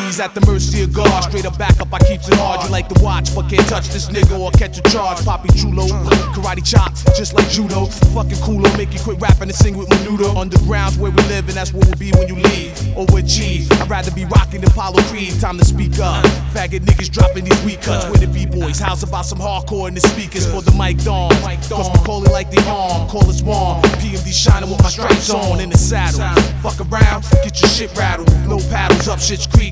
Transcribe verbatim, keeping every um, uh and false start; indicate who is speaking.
Speaker 1: G's at the mercy of God. Straight up back up, I keeps it hard. You like to watch, but can't touch this nigga or catch a charge. Poppy chulo, karate chops, just like judo. Fucking coolo, make you quit rapping and sing with Menudo. Underground's where we live, and that's where we'll be when you leave. Over G, I'd rather be rocking than Apollo Creed. Time to speak up. Faggot niggas dropping these weak cuts with the B-boys. How's about some hardcore in the speakers for the mic dawn? Cause we call it like the arm, call us warm. P M D shining with my stripes on in the saddle. Fuck around, get your shit rattled. No paddles up shit's creek.